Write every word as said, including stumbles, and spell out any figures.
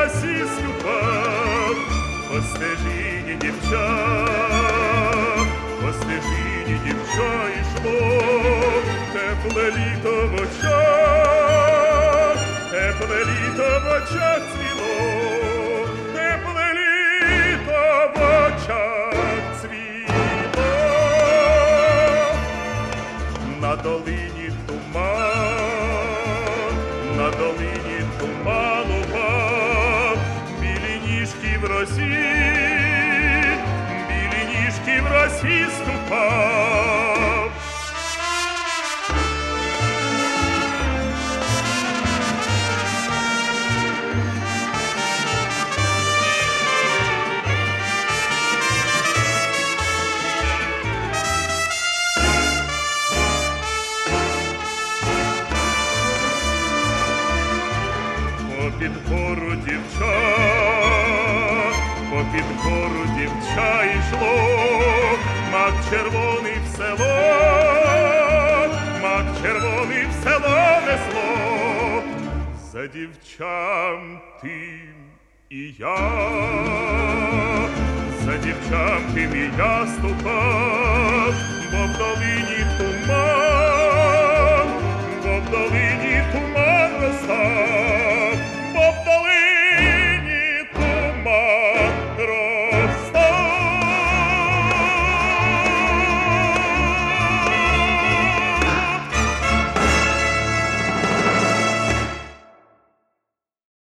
росі ступав, по стежині дівча, по стежині дівча йшло, тепле літо в очах, тепле літо в очах цвіло, тепле літо в очах цвіло. На долині туман, на долині туман упав, білі ніжки в росі, білі ніжки в росі ступав. Попід гору дівча, попід гору дівча йшло, мак червоний в село, мак червоний в село несло. За дівчам тим і я, за дівчам тим і я ступав, бо в долині туман, бо в долині туман розстав.